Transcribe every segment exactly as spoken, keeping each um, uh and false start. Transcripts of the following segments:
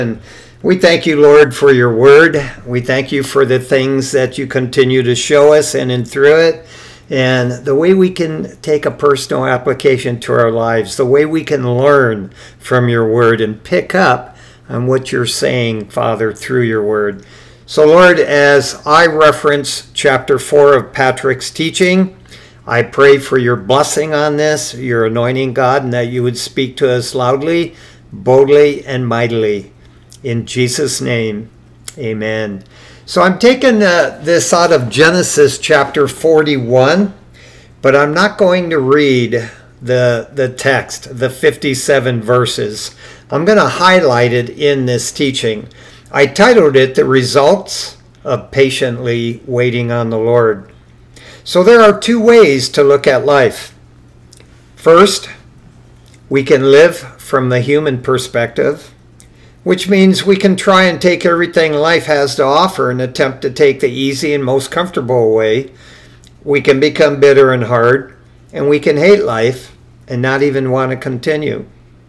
And we thank you, Lord, for your word. We thank you for the things that you continue to show us in and through it, and the way we can take a personal application to our lives, the way we can learn from your word and pick up on what you're saying, Father, through your word. So, Lord, as I reference chapter four of Patrick's teaching, I pray for your blessing on this, your anointing, God, and that you would speak to us loudly, boldly, and mightily. In Jesus' name, amen. So I'm taking uh, this out of Genesis chapter forty-one, but I'm not going to read the, the text, the fifty-seven verses. I'm going to highlight it in this teaching. I titled it, The Results of Patiently Waiting on the Lord. So there are two ways to look at life. First, we can live from the human perspective, which means we can try and take everything life has to offer and attempt to take the easy and most comfortable way. We can become bitter and hard, and we can hate life and not even want to continue.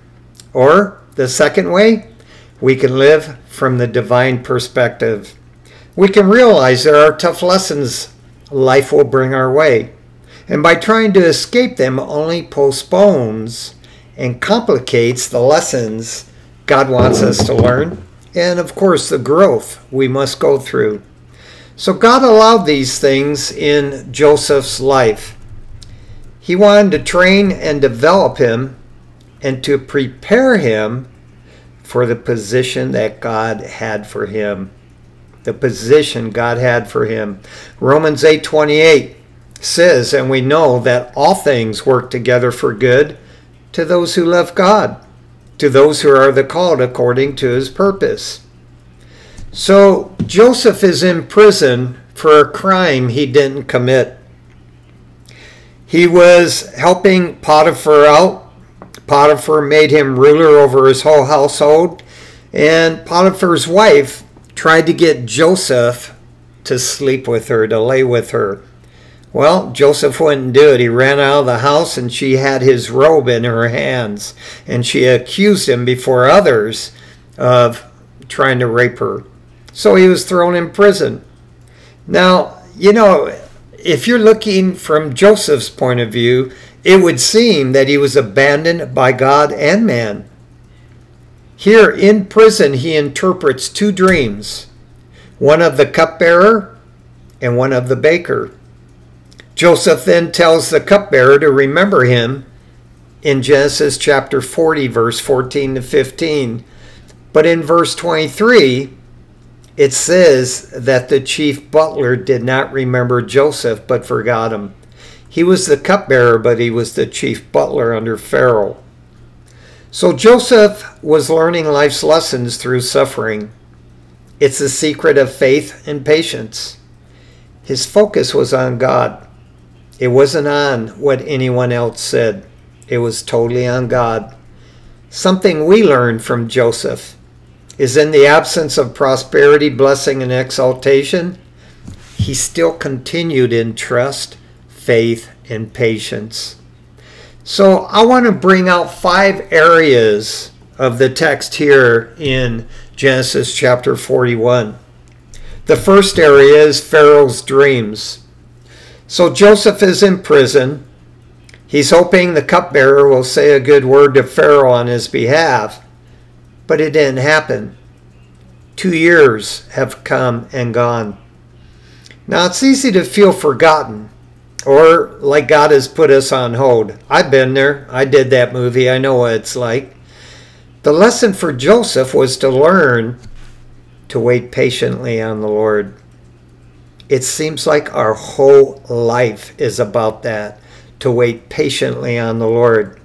Or the second way, we can live from the divine perspective. We can realize there are tough lessons life will bring our way, and by trying to escape them only postpones and complicates the lessons God wants us to learn, and of course the growth we must go through. So God allowed these things in Joseph's life. He wanted to train and develop him and to prepare him for the position that God had for him. The position God had for him. Romans eight twenty-eight says, and we know that all things work together for good to those who love God, to those who are the called according to his purpose. So Joseph is in prison for a crime he didn't commit. He was helping Potiphar out. Potiphar made him ruler over his whole household, and Potiphar's wife tried to get Joseph to sleep with her, to lay with her. Well, Joseph wouldn't do it. He ran out of the house, and she had his robe in her hands, and she accused him before others of trying to rape her. So he was thrown in prison. Now, you know, if you're looking from Joseph's point of view, it would seem that he was abandoned by God and man. Here in prison, he interprets two dreams, one of the cupbearer and one of the baker. Joseph then tells the cupbearer to remember him in Genesis chapter forty, verse fourteen to fifteen. But in verse twenty-three, it says that the chief butler did not remember Joseph, but forgot him. He was the cupbearer, but he was the chief butler under Pharaoh. So Joseph was learning life's lessons through suffering. It's the secret of faith and patience. His focus was on God. It wasn't on what anyone else said. It was totally on God. Something we learned from Joseph is in the absence of prosperity, blessing, and exaltation, he still continued in trust, faith, and patience. So I want to bring out five areas of the text here in Genesis chapter forty-one. The first area is Pharaoh's dreams. So Joseph is in prison. He's hoping the cupbearer will say a good word to Pharaoh on his behalf, but it didn't happen. Two years have come and gone. Now it's easy to feel forgotten, or like God has put us on hold. I've been there. I did that movie. I know what it's like. The lesson for Joseph was to learn to wait patiently on the Lord. It seems like our whole life is about that, to wait patiently on the Lord.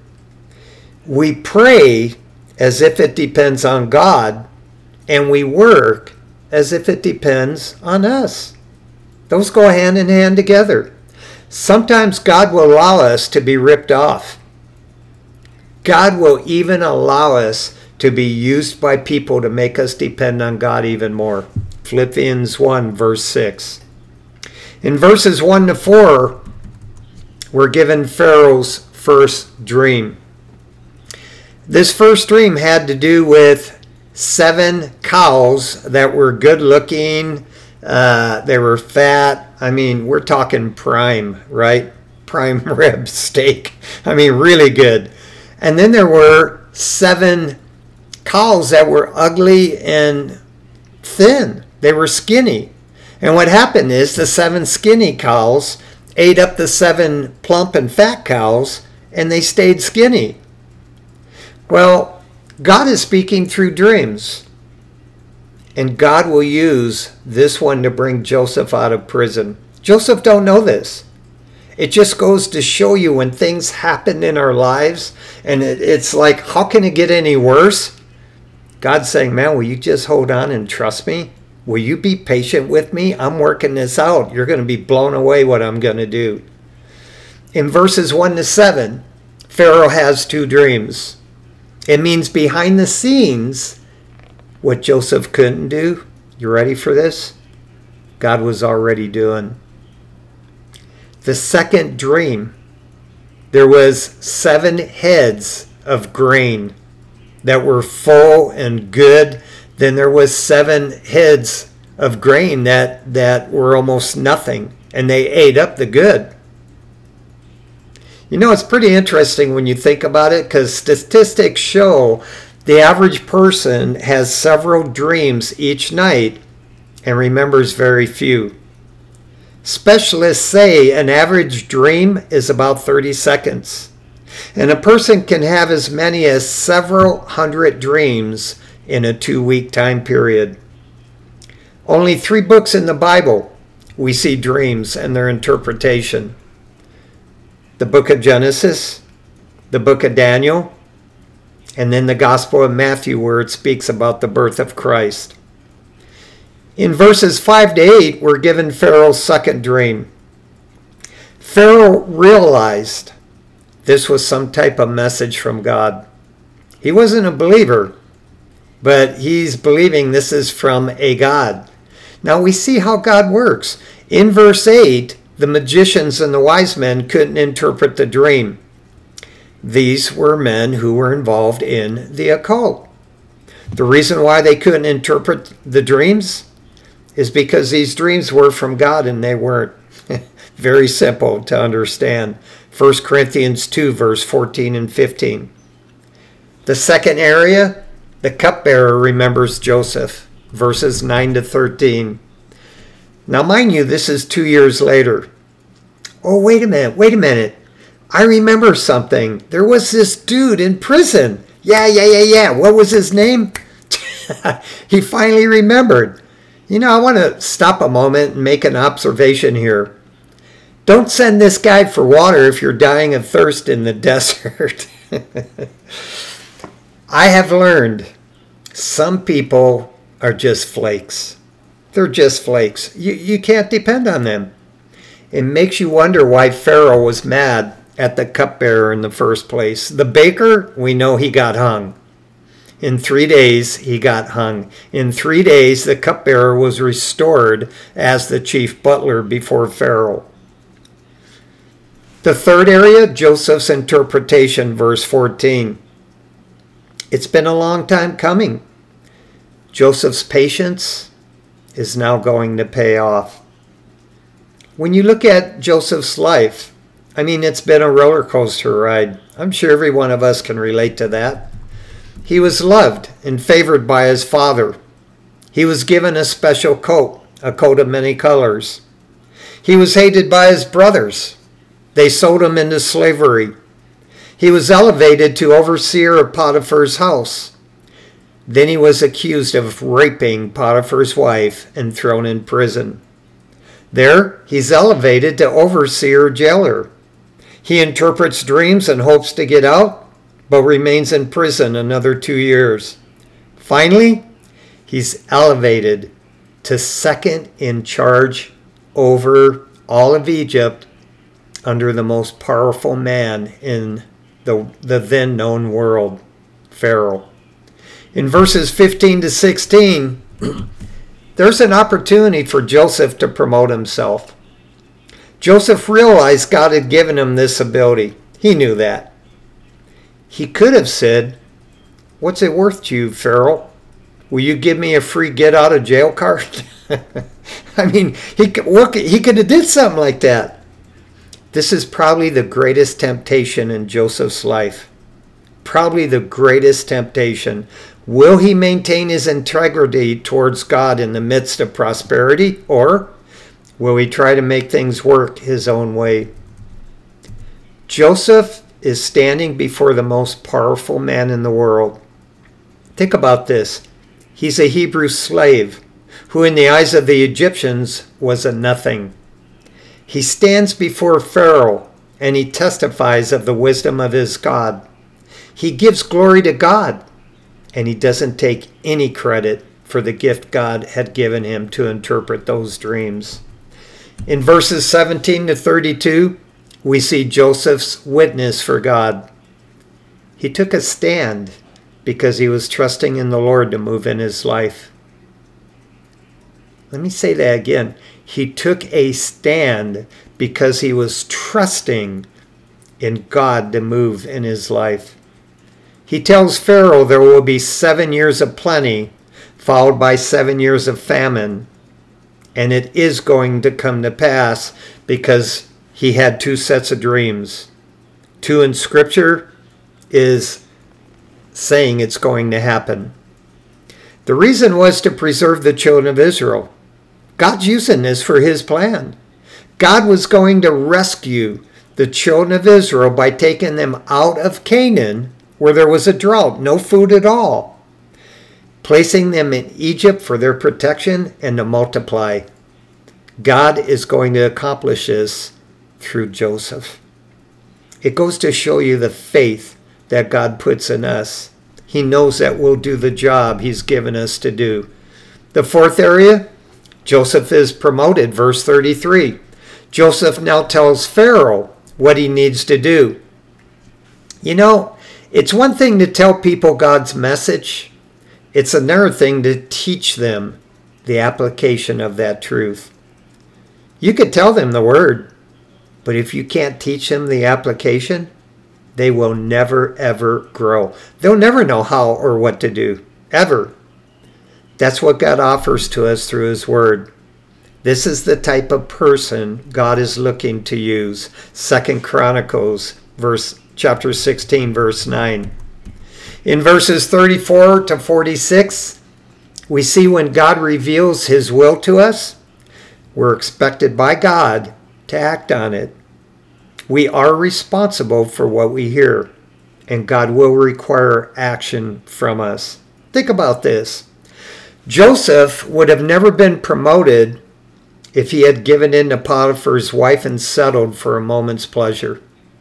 We pray as if it depends on God, and we work as if it depends on us. Those go hand in hand together. Sometimes God will allow us to be ripped off. God will even allow us to be used by people to make us depend on God even more. Philippians one, verse six. In verses one to four, we're given Pharaoh's first dream. This first dream had to do with seven cows that were good looking. Uh, they were fat. I mean, we're talking prime, right? Prime rib steak. I mean, really good. And then there were seven cows that were ugly and thin. They were skinny. And what happened is the seven skinny cows ate up the seven plump and fat cows, and they stayed skinny. Well, God is speaking through dreams. And God will use this one to bring Joseph out of prison. Joseph don't know this. It just goes to show you when things happen in our lives, and it, it's like, how can it get any worse? God's saying, man, will you just hold on and trust me? Will you be patient with me? I'm working this out. You're going to be blown away what I'm going to do. In verses one to seven, Pharaoh has two dreams. It means behind the scenes, what Joseph couldn't do. You ready for this? God was already doing. The second dream, there was seven heads of grain that were full and good. Then there was seven heads of grain that, that were almost nothing, and they ate up the good. You know, it's pretty interesting when you think about it, because statistics show the average person has several dreams each night and remembers very few. Specialists say an average dream is about thirty seconds. And a person can have as many as several hundred dreams in a two-week time period. Only three books in the Bible we see dreams and their interpretation. The book of Genesis, the book of Daniel, and then the Gospel of Matthew, where it speaks about the birth of Christ. In verses five to eight, we're given Pharaoh's second dream. Pharaoh realized this was some type of message from God. He wasn't a believer, but he's believing this is from a God. Now we see how God works. In verse eight, the magicians and the wise men couldn't interpret the dream. These were men who were involved in the occult. The reason why they couldn't interpret the dreams is because these dreams were from God and they weren't. Very simple to understand. First Corinthians two, verse fourteen and fifteen. The second area, the cupbearer remembers Joseph, verses nine to thirteen. Now, mind you, this is two years later. Oh, wait a minute, wait a minute. I remember something. There was this dude in prison. Yeah, yeah, yeah, yeah. What was his name? He finally remembered. You know, I want to stop a moment and make an observation here. Don't send this guy for water if you're dying of thirst in the desert. I have learned some people are just flakes. They're just flakes. You, you can't depend on them. It makes you wonder why Pharaoh was mad at the cupbearer in the first place. The baker, we know he got hung. In three days, he got hung. In three days, the cupbearer was restored as the chief butler before Pharaoh. The third area, Joseph's interpretation, verse fourteen. It's been a long time coming. Joseph's patience is now going to pay off. When you look at Joseph's life, I mean, it's been a roller coaster ride. I'm sure every one of us can relate to that. He was loved and favored by his father. He was given a special coat, a coat of many colors. He was hated by his brothers. They sold him into slavery. He was elevated to overseer of Potiphar's house. Then he was accused of raping Potiphar's wife and thrown in prison. There, he's elevated to overseer jailer. He interprets dreams and hopes to get out, but remains in prison another two years. Finally, he's elevated to second in charge over all of Egypt under the most powerful man in the, the then known world, Pharaoh. In verses fifteen to sixteen, there's an opportunity for Joseph to promote himself. Joseph realized God had given him this ability. He knew that. He could have said, "What's it worth to you, Pharaoh? Will you give me a free get out of jail card? I mean, he could, what, he could have did something like that. This is probably the greatest temptation in Joseph's life. Probably the greatest temptation. Will he maintain his integrity towards God in the midst of prosperity, or will he try to make things work his own way? Joseph is standing before the most powerful man in the world. Think about this. He's a Hebrew slave who in the eyes of the Egyptians was a nothing. He stands before Pharaoh and he testifies of the wisdom of his God. He gives glory to God and he doesn't take any credit for the gift God had given him to interpret those dreams. In verses seventeen to thirty-two, we see Joseph's witness for God. He took a stand because he was trusting in the Lord to move in his life. Let me say that again. He took a stand because he was trusting in God to move in his life. He tells Pharaoh there will be seven years of plenty, followed by seven years of famine. And it is going to come to pass because he had two sets of dreams. Two in Scripture is saying it's going to happen. The reason was to preserve the children of Israel. God's using this for his plan. God was going to rescue the children of Israel by taking them out of Canaan, where there was a drought, no food at all, placing them in Egypt for their protection and to multiply. God is going to accomplish this through Joseph. It goes to show you the faith that God puts in us. He knows that we'll do the job he's given us to do. The fourth area, Joseph is promoted, verse thirty-three. Joseph now tells Pharaoh what he needs to do. You know, it's one thing to tell people God's message. It's another thing to teach them the application of that truth. You could tell them the word, but if you can't teach them the application, they will never, ever grow. They'll never know how or what to do, ever. That's what God offers to us through his word. This is the type of person God is looking to use. Second Chronicles, verse chapter sixteen, verse nine. In verses thirty-four to forty-six, we see when God reveals his will to us, we're expected by God to act on it. We are responsible for what we hear, and God will require action from us. Think about this. Joseph would have never been promoted if he had given in to Potiphar's wife and settled for a moment's pleasure.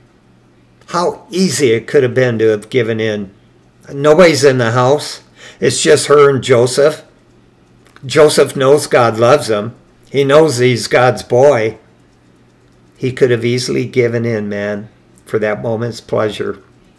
How easy it could have been to have given in. Nobody's in the house. It's just her and Joseph. Joseph knows God loves him. He knows he's God's boy. He could have easily given in, man, for that moment's pleasure.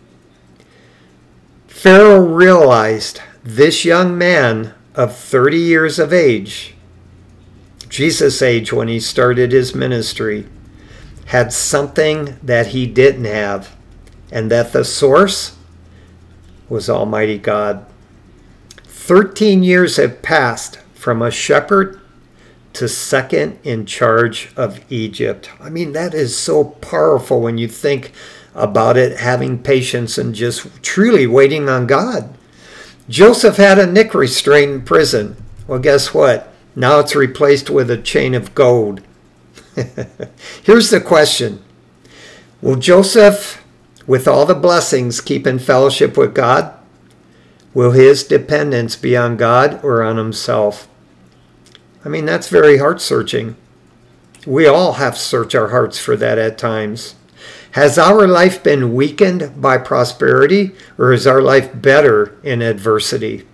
Pharaoh realized this young man of thirty years of age, Jesus' age when he started his ministry, had something that he didn't have, and that the source was Almighty God. Thirteen years have passed from a shepherd to second in charge of Egypt. I mean, that is so powerful when you think about it, having patience and just truly waiting on God. Joseph had a neck restraint in prison. Well, guess what? Now it's replaced with a chain of gold. Here's the question. Will Joseph, with all the blessings, keep in fellowship with God? Will his dependence be on God or on himself? I mean, that's very heart-searching. We all have to search our hearts for that at times. Has our life been weakened by prosperity, or is our life better in adversity?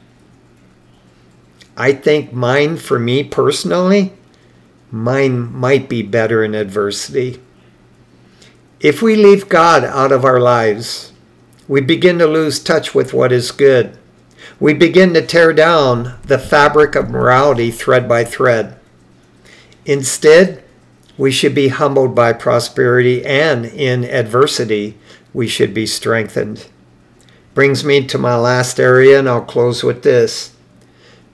I think mine, for me personally, mine might be better in adversity. If we leave God out of our lives, we begin to lose touch with what is good. We begin to tear down the fabric of morality thread by thread. Instead, we should be humbled by prosperity, and in adversity, we should be strengthened. Brings me to my last area, and I'll close with this.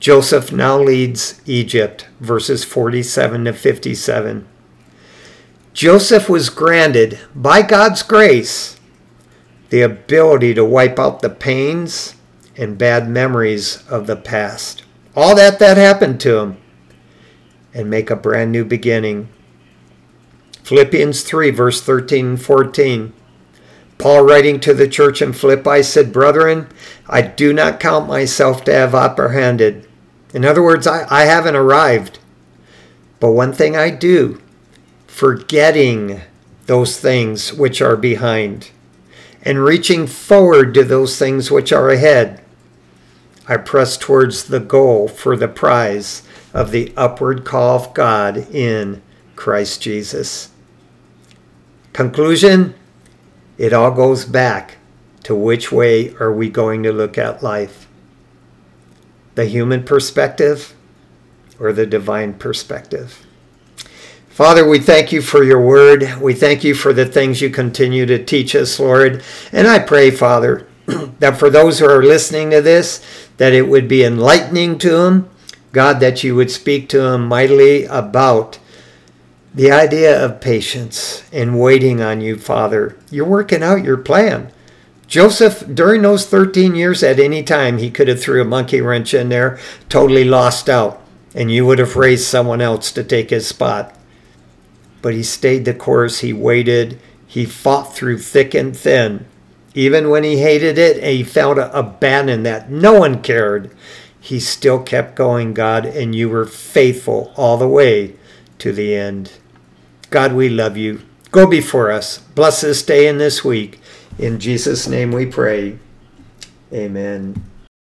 Joseph now leads Egypt, verses forty-seven to fifty-seven. Joseph was granted, by God's grace, the ability to wipe out the pains and bad memories of the past. All that that happened to him, and make a brand new beginning. Philippians three, verse thirteen and fourteen. Paul, writing to the church in Philippi, said, "Brethren, I do not count myself to have apprehended." In other words, I, I haven't arrived. But one thing I do, forgetting those things which are behind, and reaching forward to those things which are ahead, I press towards the goal for the prize of the upward call of God in Christ Jesus. Conclusion, it all goes back to which way are we going to look at life? The human perspective or the divine perspective? Father, we thank you for your word. We thank you for the things you continue to teach us, Lord. And I pray, Father, that for those who are listening to this, that it would be enlightening to them. God, that you would speak to them mightily about the idea of patience and waiting on you, Father. You're working out your plan. Joseph, during those thirteen years, at any time, he could have threw a monkey wrench in there, totally lost out, and you would have raised someone else to take his spot. But he stayed the course. He waited. He fought through thick and thin. Even when he hated it and he felt abandoned, that no one cared, he still kept going, God, and you were faithful all the way to the end. God, we love you. Go before us. Bless this day and this week. In Jesus' name we pray. Amen.